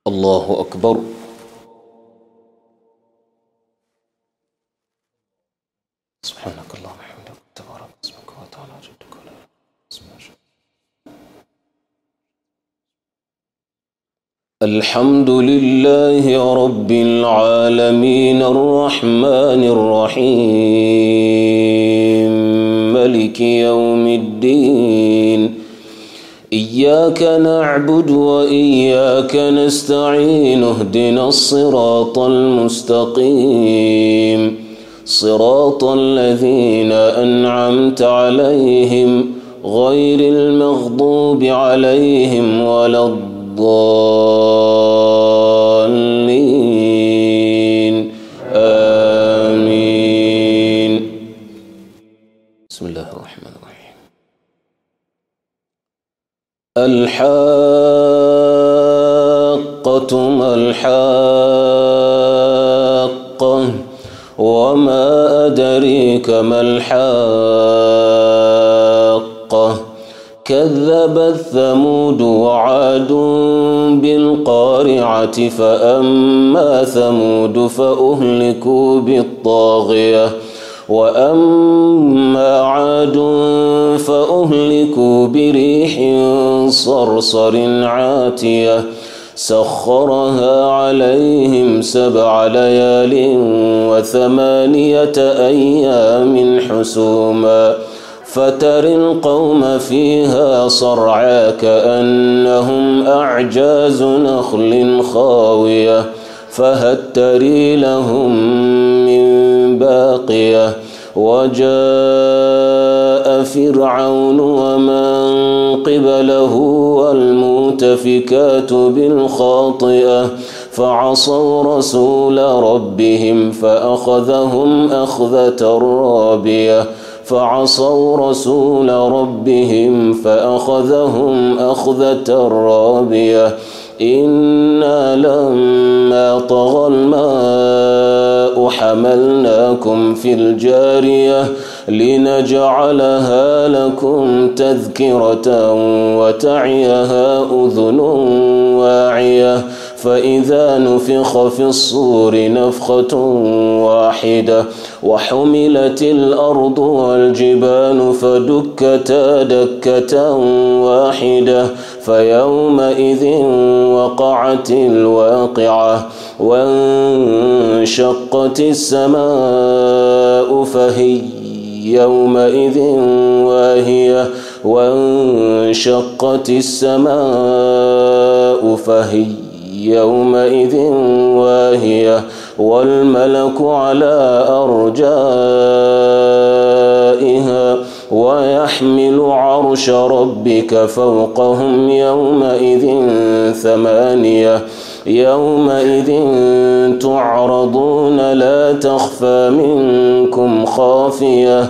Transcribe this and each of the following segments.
الله أكبر. سبحانك اللهم وبحمدك تبارك اسمك وتعالى جدك ولا اسمك. الحمد لله رب العالمين الرحمن الرحيم مالك يوم الدين. إياك نعبد وإياك نستعين اهدنا الصراط المستقيم صراط الذين أنعمت عليهم غير المغضوب عليهم ولا الضالين آمين. بسم الله الرحمن الرحيم. الحاقة ما الحاقة وما أدريك ما الحاقة. كذبت ثمود وعاد بالقارعة فأما ثمود فأهلكوا بالطاغية وأما عاد فأهلكوا بريح صرصر عاتية سخرها عليهم 7 ليال و8 أيام حسوما فترى القوم فيها صرعى كأنهم أعجاز نخل خاوية فهل ترى لهم من باقية. وجاء فرعون ومن قبله والمؤتفكات بالخاطئة فعصوا رسول ربهم فأخذهم أخذة رابية فعصوا رسول ربهم فأخذهم أخذة رابية. إنا لما طغى الماء حملناكم في الجارية لنجعلها لكم تذكرة وتعيها أذن واعية فإذا نفخ في الصور نفخة واحدة وحملت الأرض والجبال فدكتا دكة واحدة فيومئذ وقعت الواقعة وانشقت السماء فهي يومئذ واهية وانشقت السماء فهي يومئذ واهية والملك على أرجائها ويحمل عرش ربك فوقهم يومئذ 8 يومئذ تعرضون لا تخفى منكم خافية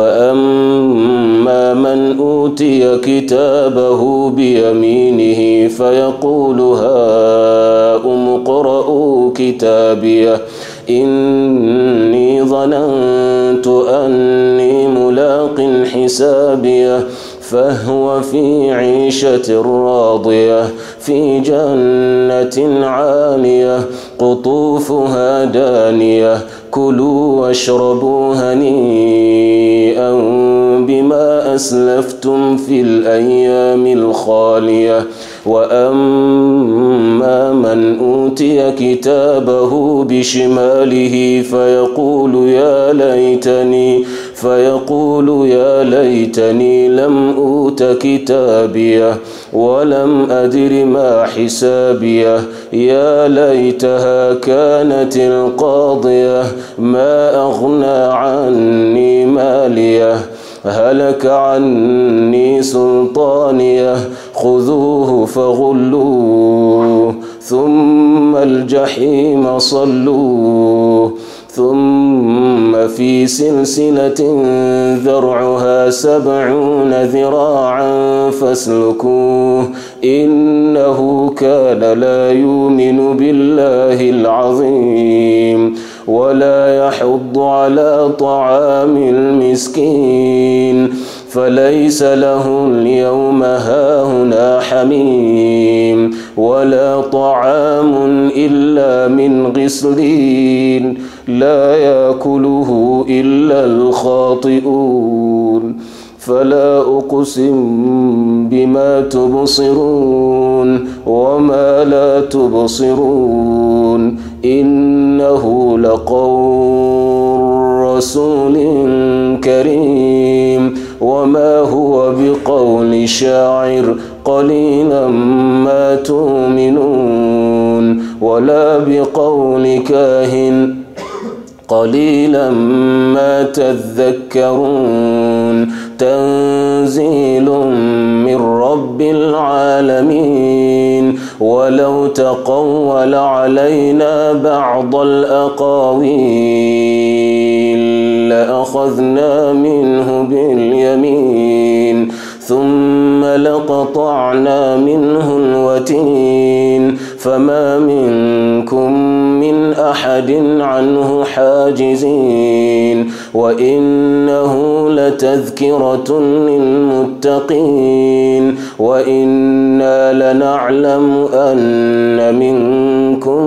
فأما من أوتي كتابه بيمينه فيقول هاؤم اقرءوا كتابيه إني ظننت أني ملاق حسابيه فهو في عيشة راضية في جنة عالية قطوفها دانية كلوا واشربوا هنيئا بما أسلفتم في الأيام الخالية. وأما من أوتي كتابه بشماله فيقول يا ليتني لم أوت كتابيه ولم أدر ما حسابيه يا ليتها كانت القاضية ما أغنى عني ماليه هلك عني سلطانيه خذوه فغلوه ثم الجحيم صلوه ثم في سلسلة ذرعها 70 ذراعا فاسلكوه إنه كان لا يؤمن بالله العظيم ولا يحض على طعام المسكين فليس له اليوم هاهنا حميم ولا طعام إلا من غسلين لا يأكله إلا الخاطئون فلا أقسم بما تبصرون وما لا تبصرون إنه لقول رسول كريم وما هو بقول شاعر قليلا ما تؤمنون ولا بقول كاهن قليلا ما تذكرون تنزيل من رب العالمين ولو تقول علينا بعض الأقاويل لأخذنا منه باليمين ثم لقطعنا منه الوتين فما منكم من أحد عنه حاجزين وإنه لتذكرة للمتقين وإنا لنعلم أن منكم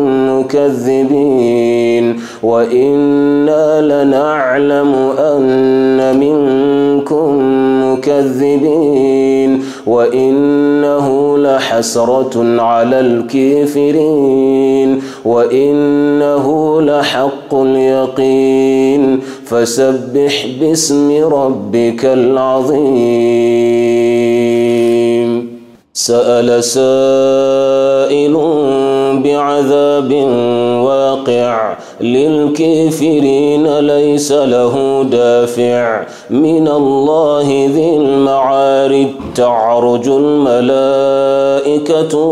مكذبين وإنا لنعلم أن منكم مكذبين وإنه لحسرة على الكافرين وإنه لحق اليقين فسبح باسم ربك العظيم سأل سائل بعذاب واقع للكافرين ليس له دافع من الله ذي المعارج تعرج الملائكة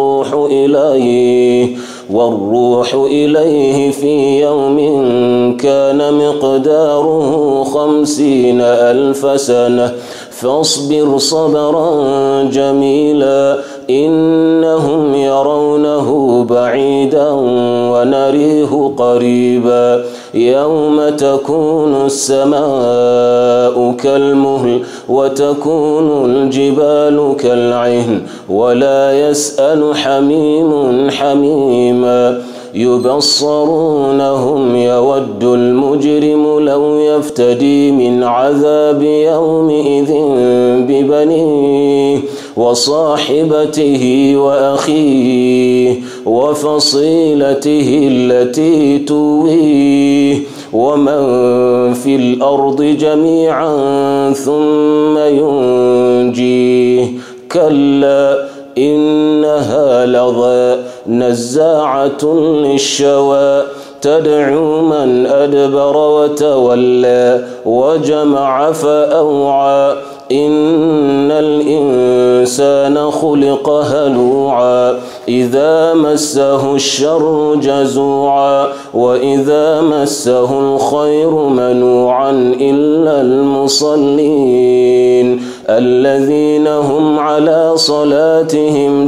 والروح إليه في يوم كان مقداره 50,000 سنة فاصبر صبرا جميلا إنهم يرونه بعيدا ونريه قريبا يوم تكون السماء كالمهل وتكون الجبال كالعهن ولا يسأل حميم حميما يبصرونهم يود المجرم لو يفتدي من عذاب يومئذ ببنيه وصاحبته وأخيه وفصيلته التي تؤويه ومن في الأرض جميعا ثم ينجيه كلا إنها لظى نزاعة للشوى تدعو من أدبر وتولى وجمع فأوعى إن الإنسان خلق هلوعا إذا مسه الشر جزوعا وإذا مسه الخير منوعا إلا المصلين الذين هم على صلاتهم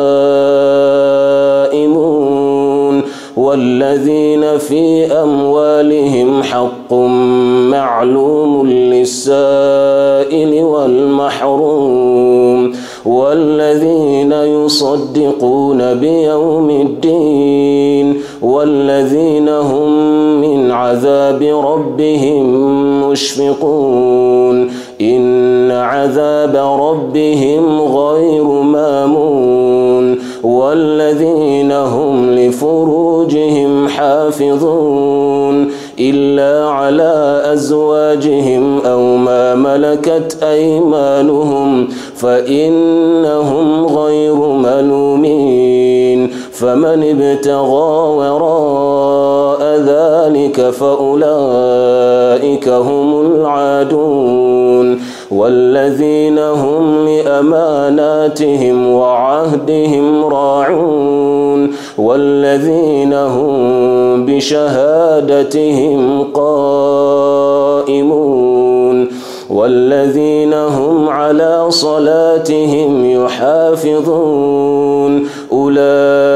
دائمون والذين في أموالهم حق معلوم للسائل والمحروم والذين يصدقون بيوم الدين والذين هم من عذاب ربهم مشفقون إن عذاب ربهم غير مامون والذين هم لفروجهم حافظون إلا على أزواجهم أو ما ملكت أيمانهم فإنهم غير ملومين فمن ابتغى وراء ذلك فأولئك هم العادون والذين هم لأماناتهم وعهدهم راعون والذين هم بشهادتهم قائمون والذين هم على صلاتهم يحافظون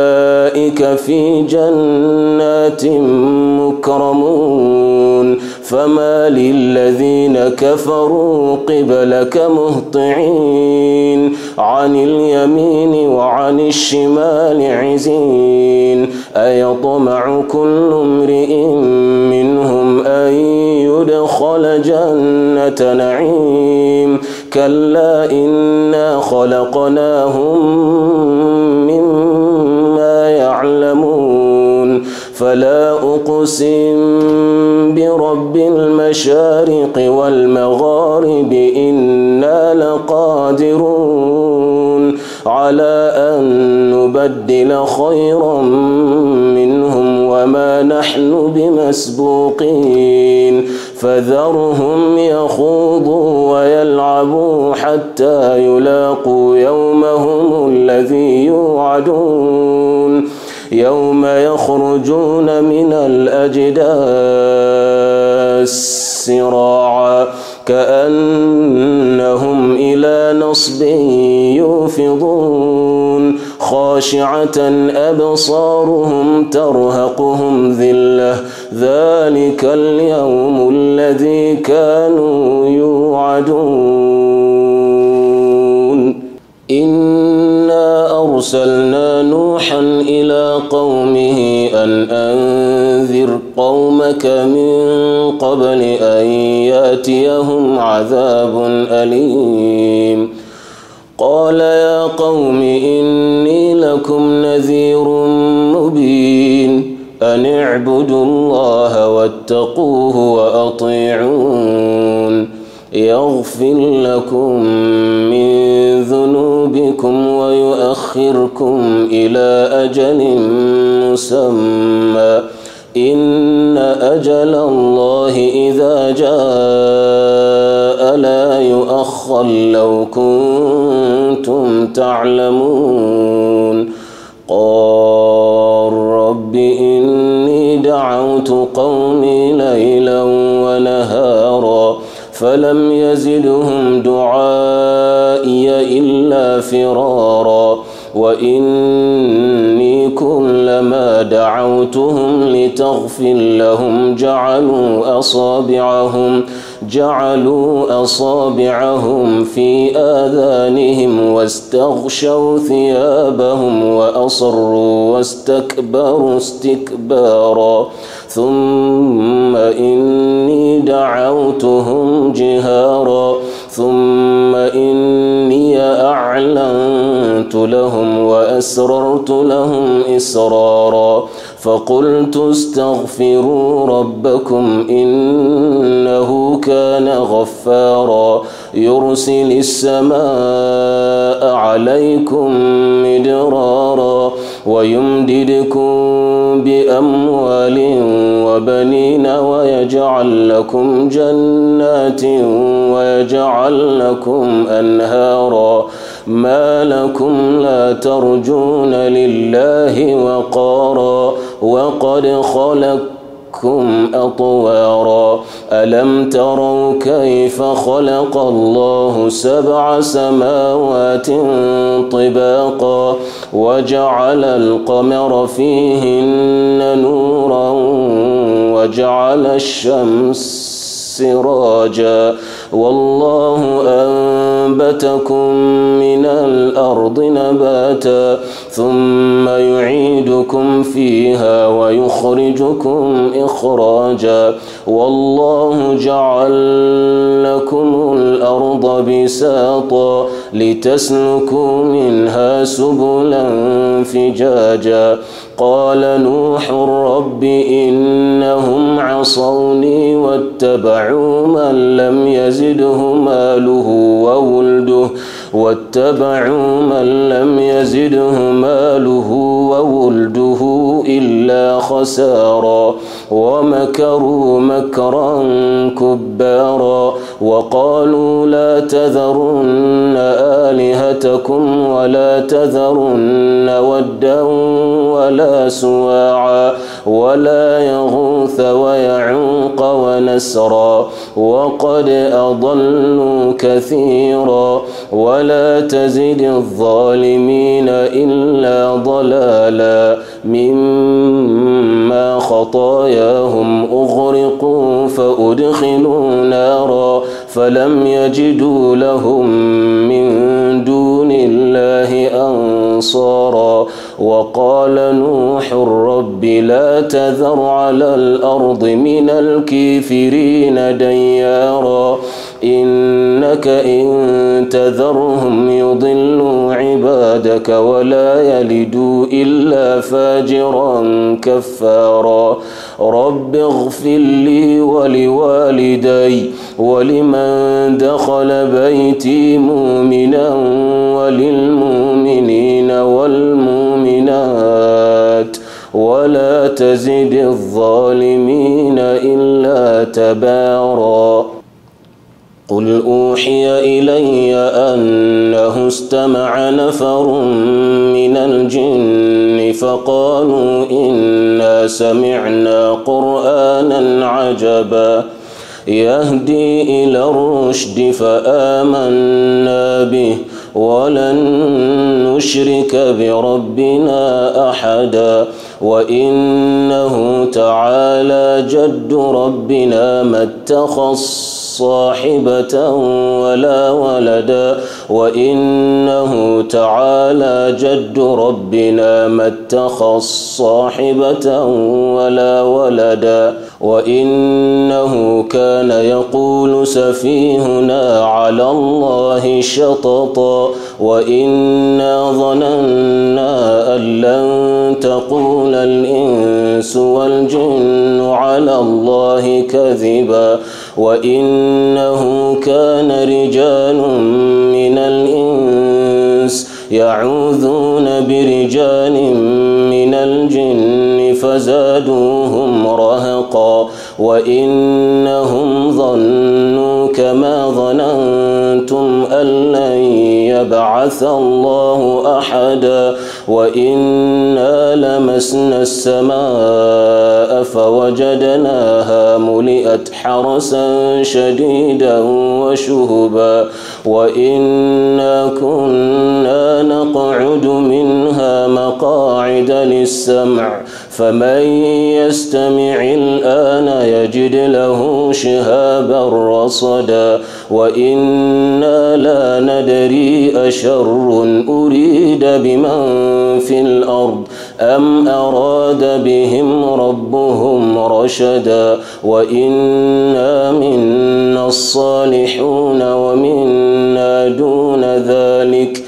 أولئك في جنات مكرمون فما للذين كفروا قبلك مهطعين عن اليمين وعن الشمال عزين أيطمع كل امرئ منهم أن يدخل جنة نعيم كلا إنا خلقناهم مما يعلمون فلا أقسم برب المشارق والمغارب إنا لقادرون على أن نبدل خيرا منهم وما نحن بمسبوقين فذرهم يخوضوا ويلعبوا حتى يلاقوا يومهم الذي يوعدون يوم يخرجون من الأجداث سراعا كأنهم إلى نصب يوفضون خاشعة أبصارهم ترهقهم ذلة ذلك اليوم الذي كانوا يوعدون إنا أرسلنا نوحا إلى قومه أن أنذر قومك من قبل أن يأتيهم عذاب أليم قال يا قوم إني لكم نذير مبين أن اعبدوا الله واتقوه وأطيعون يغفر لكم من ذنوبكم ويؤخركم إلى أجل مسمى إن أجل الله إذا جاء لا يؤخر لو كنتم تعلمون قال رب إني دعوت قومي ليلا ونهارا فلم يزدهم دعائي إلا فرارا وإني كلما دعوتهم لتغفر لهم جعلوا أصابعهم في آذانهم واستغشوا ثيابهم وأصروا واستكبروا استكبارا ثم إني دعوتهم جهارا ثم إني أعلنت لهم وأسررت لهم إسرارا فقلت استغفروا ربكم إنه كان غفارا يرسل السماء عليكم مدرارا ويمددكم بأموال وبنين ويجعل لكم جنات ويجعل لكم أنهارا ما لكم لا ترجون لله وقارا وقد خلقكم أطوارا ألم تروا كيف خلق الله 7 سماوات طباقا وجعل القمر فيهن نورا وجعل الشمس سراجا والله أنبتكم من الأرض نباتا ثم يعيدكم فيها ويخرجكم إخراجا والله جعل لكم الأرض بساطا لتسلكوا منها سبلا فجاجا قال نوح رب إنهم عصوني واتبعوا من لم يزده ماله وولده إلا خسارا ومكروا مكرا كبارا وقالوا لا تذرن آلهتكم ولا تذرن ودا ولا سواعا ولا يغوث ويعوق ونسرا وقد أضلوا كثيرا ولا تزد الظالمين إلا ضلالا مما خطاياهم أغرقوا فأدخلوا نارا فلم يجدوا لهم من دون الله أنصارا. وقال نوح رب لا تذر على الأرض من الكافرين ديارا إنك إن تذرهم يضلوا عبادك ولا يلدوا إلا فاجرا كفارا. رب اغفر لي ولوالدي ولمن دخل بيتي مؤمنا وللمؤمنين والمؤمنات ولا تزد الظالمين إلا تبارا. قل أوحي إلي أنه استمع نفر من الجن فقالوا إنا سمعنا قرآنا عجبا يهدي إلى الرشد فآمنا به ولن نشرك بربنا أحدا وإنه تعالى جد ربنا ما اتخذ صاحبة ولا ولدا وإنه تعالى جد ربنا ما اتخذ صاحبة ولا ولدا وإنه كان يقول سفيهنا على الله شططا وإنا ظننا أن لن تقول الإنس والجن على الله كذبا وإنه كان رجال من الإنس يعوذون برجال من الجن فزادوهم رهقا وإنهم ظنوا كما ظننتم أن لن يبعث الله أحدا وإنا لمسنا السماء فوجدناها ملئت حرسا شديدا وشهبا وإنا كنا نقعد منها مقاعد للسمع فمن يستمع الآن يجد له شهابا رصدا وإنا لا ندري أشر أريد بمن في الأرض أم أراد بهم ربهم رشدا وإنا منا الصالحون ومنا دون ذلك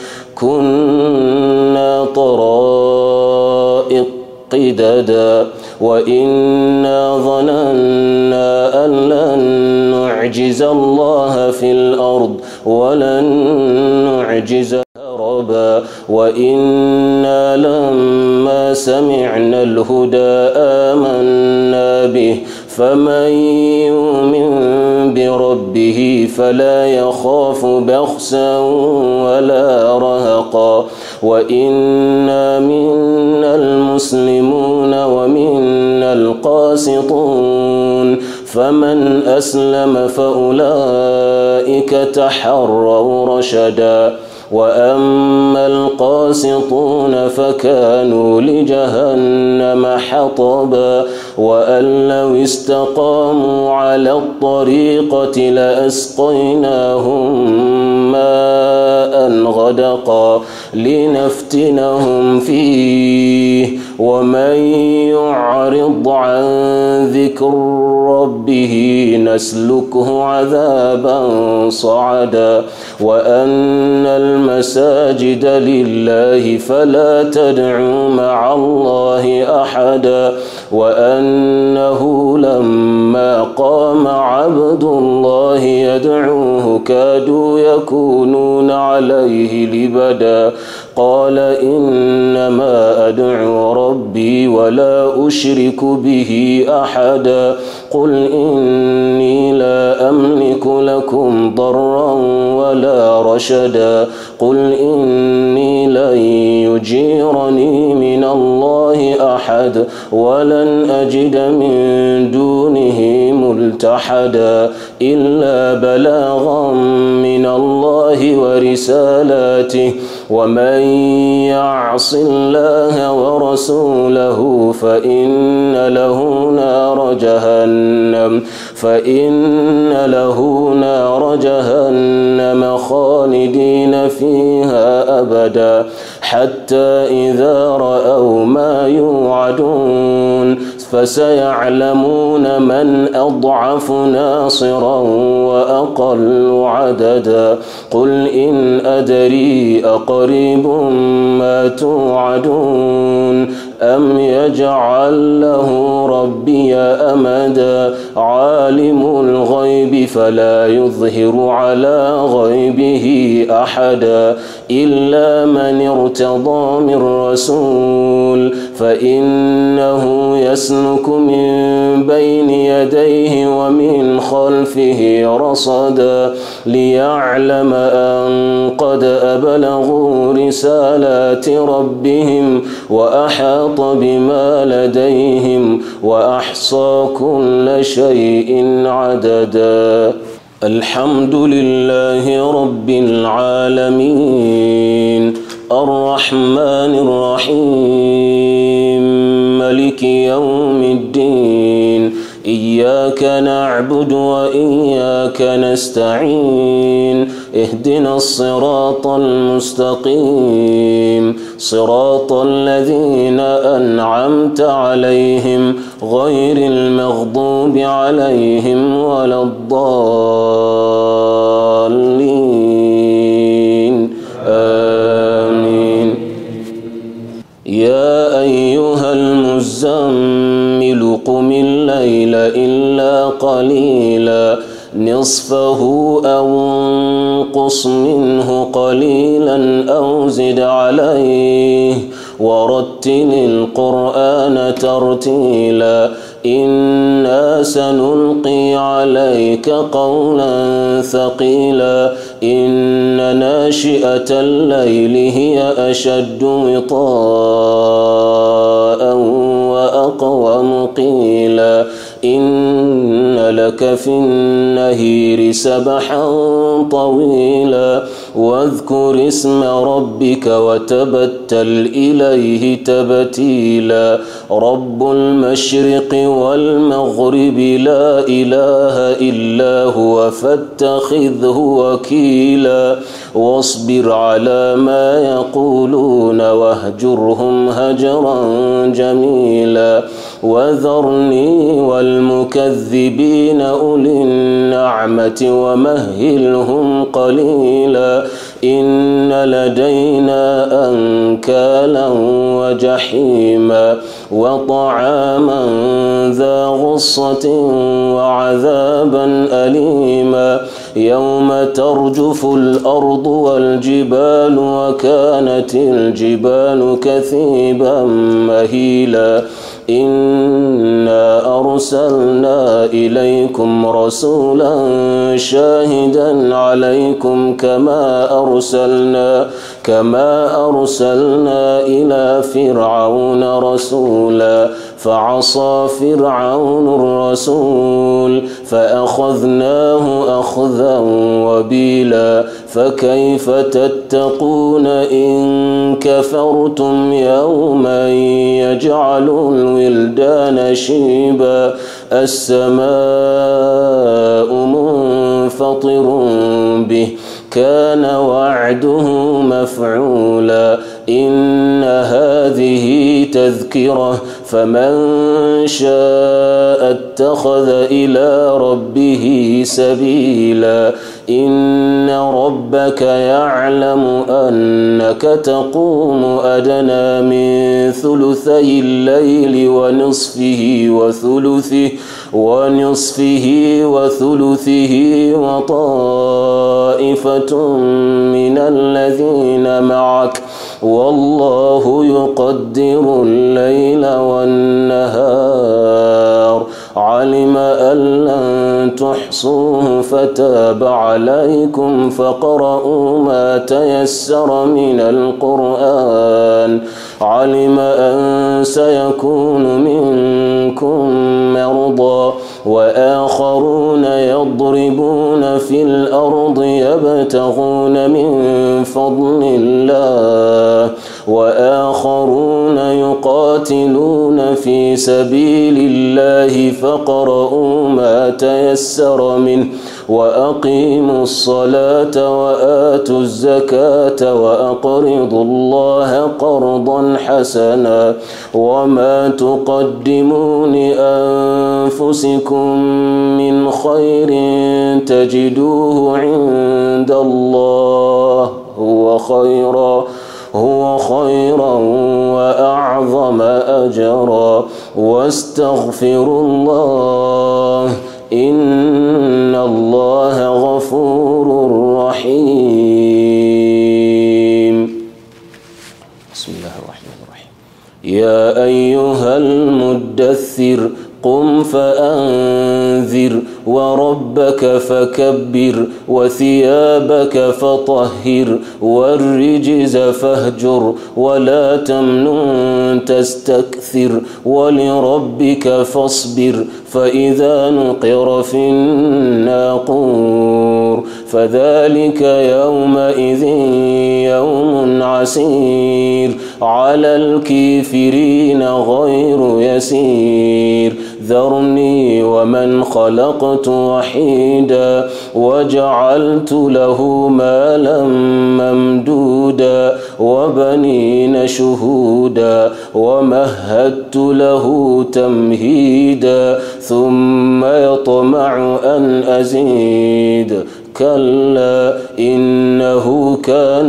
كنا طرائق قددا وإنا ظننا أن لن نعجز الله في الأرض ولن نعجزه هربا وإنا لما سمعنا الهدى آمنا به فمن يؤمن بربه فلا يخاف بخسا ولا رهقا وإنا منا المسلمون ومنا القاسطون فمن أسلم فأولئك تحروا رشدا وأما القاسطون فكانوا لجهنم حطبا وأن لو استقاموا على الطريقة لأسقيناهم ماء غدقا لنفتنهم فيه ومن يعرض عن ذكر ربه نسلكه عذابا صعدا وأن المساجد لله فلا تدعوا مع الله أحدا وأنه لما قام عبد الله يدعوه كادوا يكونون عليه لبدا قال إنما أدعو ربي ولا أشرك به أحدا قل إني لا أملك لكم ضرا ولا رشدا قل إني لن يجيرني من الله أحد ولن أجد من دونه ملتحدا إلا بلاغا من الله ورسالاته ومن يعص الله ورسوله فإن له نار جهنم خالدين فيها أبدا حتى إذا رأوا ما يوعدون فسيعلمون من أضعف ناصرا وأقل عددا قل إن أدري أقريب ما توعدون أم يجعل له ربي أمدا عالم الغيب فلا يظهر على غيبه أحدا إلا من ارتضى من رسول فإنه يسلك من بين يديه ومن خلفه رصدا ليعلم أن قد أبلغوا رسالات ربهم وأحاط بما لديهم وأحصى كل شيء عددا الحمد لله رب العالمين الرحمن الرحيم مالك يوم الدين إياك نعبد وإياك نستعين اهدنا الصراط المستقيم صراط الذين أنعمت عليهم غير المغضوب عليهم ولا الضالين آمين يا أيها المزمل قم الليل إلا قليلا نصفه أو انقص منه قليلا أو زد عليه ورتل القرآن ترتيلا إنا سنلقي عليك قولا ثقيلا إن ناشئة الليل هي أشد وطاء وأقوم قيلا إن لك في النهير سبحا طويلا واذكر اسم ربك وتبتل إليه تبتيلا رب المشرق والمغرب لا إله إلا هو فاتخذه وكيلا واصبر على ما يقولون واهجرهم هجرا جميلا وذرني والمكذبين أولي النعمة ومهلهم قليلا إن لدينا أنكالا وجحيما وطعاما ذا غصة وعذابا أليما يوم ترجف الأرض والجبال وكانت الجبال كثيبا مهيلا إنا أرسلنا إليكم رسولا شاهدا عليكم كما أرسلنا إلى فرعون رسولا فعصى فرعون الرسول فأخذناه أخذا وبيلا فكيف تتقون إن كفرتم يوما يجعل الولدان شيبا السماء منفطر به كان وعده مفعولا إن هذه تذكرة فمن شاء اتخذ إلى ربه سبيلا إن ربك يعلم أنك تقوم أدنى من ثلثي الليل ونصفه وثلثه وطائفة من الذين معك والله يقدر الليل والنهار علم أن لن تحصوه فتاب عليكم فاقرؤوا ما تيسر من القرآن. علم أن سيكون منكم مرضى وآخرون يضربون في الأرض يبتغون من فضل الله وآخرون يقاتلون في سبيل الله فاقرؤوا ما تيسر منه وأقيموا الصلاة وآتوا الزكاة وأقرضوا الله قرضا حسنا وما تقدموا لأنفسكم من خير تجدوه عند الله هو خيرا وأعظم أجرا واستغفروا الله إن الله غفور رحيم. بسم الله الرحمن الرحيم. يا أيها المدثر قم فأنذر وربك فكبر وثيابك فطهر والرجز فاهجر ولا تمنن تستكثر ولربك فاصبر فإذا نقر في الناقور فذلك يومئذ يوم عسير على الكافرين غير يسير. ذرني ومن خلقت وحيدا وجعلت له مالا ممدودا وبنين شهودا ومهدت له تمهيدا ثم يطمع أن أزيد كلا إنه كان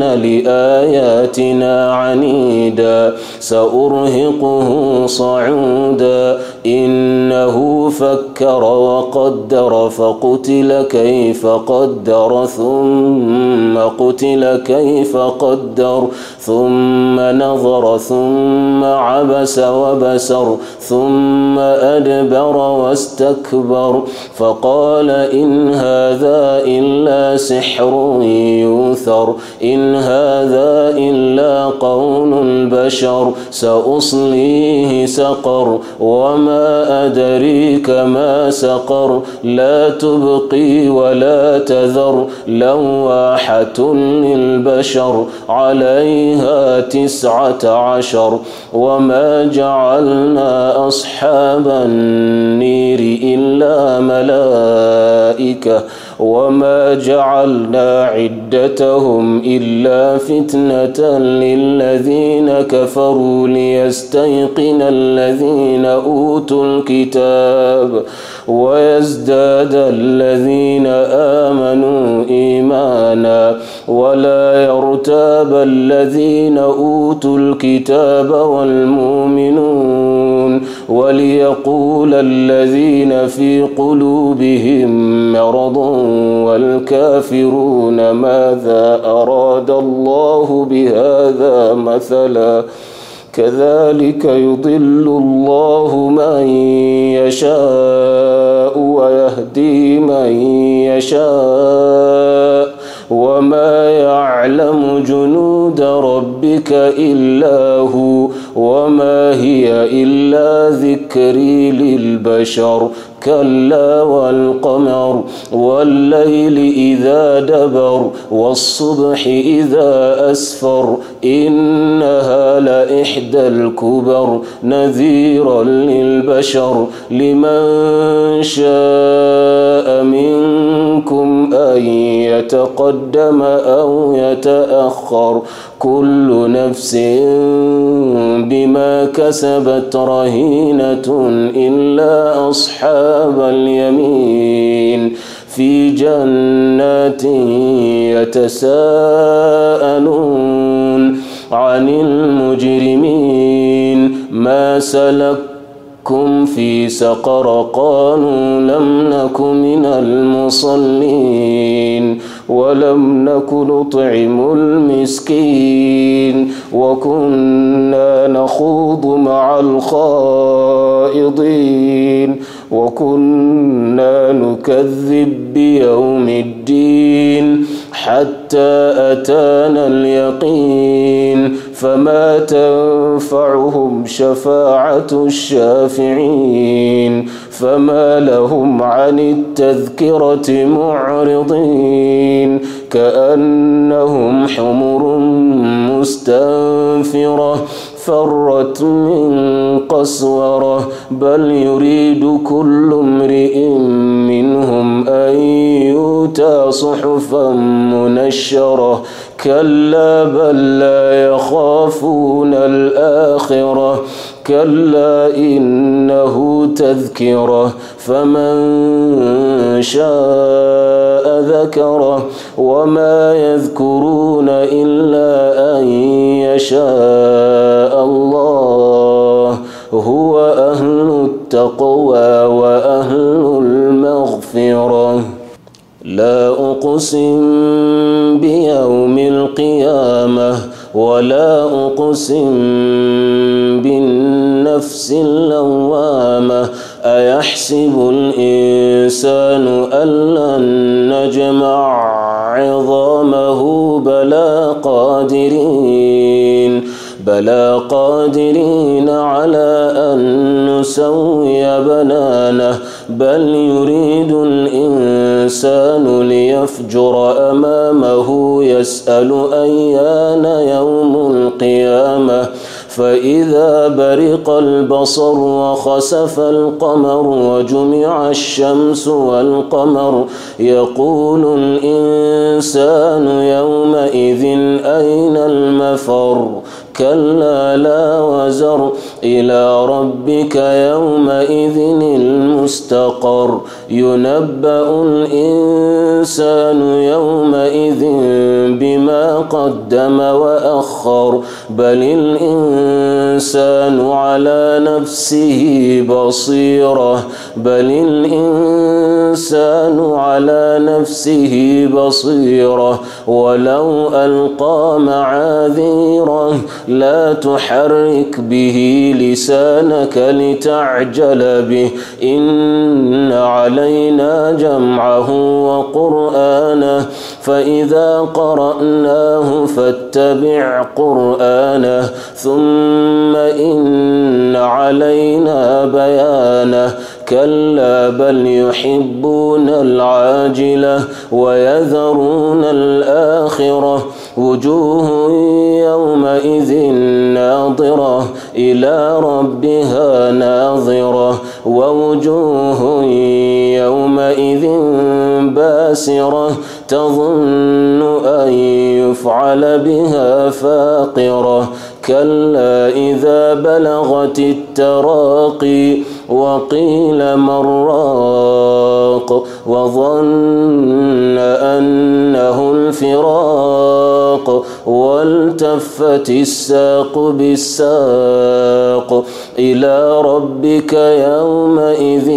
لآياتنا عنيدا سأرهقه صعودا إنه فكر وقدر فقتل كيف قدر ثم قتل كيف قدر ثم نظر ثم عبس وبسر ثم أدبر واستكبر فقال إن هذا إلا سحر يؤثر إن هذا إلا قول البشر سأصليه سقر وما أدريك ما سقر لا تبقي ولا تذر لواحة للبشر عليها 19 وما جعلنا أصحاب النير إلا ملائكة وما جعلنا عدتهم إلا فتنة للذين كفروا ليستيقن الذين أوتوا الكتاب ويزداد الذين آمنوا إيمانا ولا يرتاب الذين أوتوا الكتاب والمؤمنون وليقول الذين في قلوبهم مرض والكافرون ماذا أراد الله بهذا مثلا كذلك يضل الله من يشاء ويهدي من يشاء وما يعلم جنود ربك إلا هو وما هي إلا ذكر للبشر كلا والقمر والليل إذا دبر والصبح إذا أسفر إنها لإحدى الكبر نذيرا للبشر لمن شاء منكم أن يتقدم أو يتأخر كل نفس بما كسبت رهينة إلا أصحاب اليمين في جنات يتساءلون عن المجرمين ما سلككم في سقر قالوا لم نك من المصلين ولم نك نطعم المسكين وكنا نخوض مع الخائضين وكنا نكذب بيوم الدين حتى أتانا اليقين فما تنفعهم شفاعة الشافعين فما لهم عن التذكرة معرضين كأنهم حمر مستنفرة فرت من قسورة بل يريد كل امرئ منهم أن يؤتى صحفا منشرة كلا بل لا يخافون الآخرة كلا إنه تذكرة فمن شاء ذكره وما يذكرون إلا أن يشاء الله هو أهل التقوى وأهل المغفرة لا أقسم بيوم القيامة ولا أقسم بالنفس اللوامة أيحسب الإنسان أن لن نجمع عظامه بلى قادرين على أن نسوي بنانه بل يريد الإنسان ليفجر أمامه يسأل أيان يوم القيامة فإذا برق البصر وخسف القمر وجمع الشمس والقمر يقول الإنسان يومئذ أين المفر كلا لا وزر إلى ربك يومئذ المستقر ينبأ الإنسان يومئذ بما قدم وأخر بل الإنسان على نفسه بصيرة ولو ألقى معاذيره لا تحرك به لسانك لتعجل به إن علينا جمعه وقرآنه فإذا قرأناه فاتبع قرآنه ثم إن علينا بيانه كلا بل يحبون العاجلة ويذرون الآخرة وجوه يومئذ ناظرة إلى ربها ناظرة ووجوه يومئذ باسرة تظن أن يفعل بها فاقرة كلا إذا بلغت التراقي وقيل من راق وظن أنه الفراق والتفت الساق بالساق إلى ربك يومئذ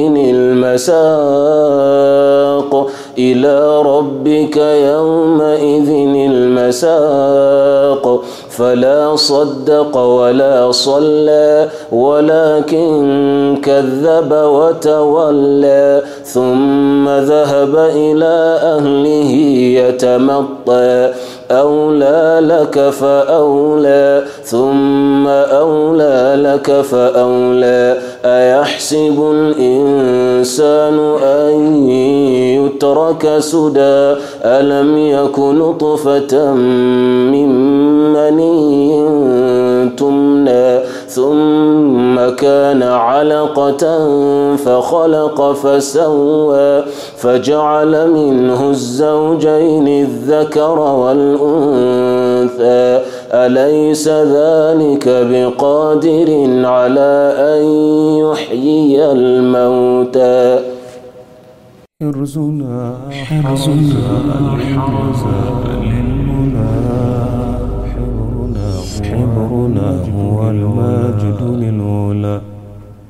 المساق فلا صدق ولا صلى ولكن كذب وتولى ثم ذهب إلى أهله يتمطى أولى لك فأولى ثم أولى لك فأولى أيحسب الإنسان أن يترك سدى ألم يك نطفة من مني تمنى ثم كان علقة فخلق فسوى فجعل منه الزوجين الذكر والأنثى أليس ذلك بقادر على أن يحيي الموتى حرزنا للمنى حبرنا هو الماجد للأولى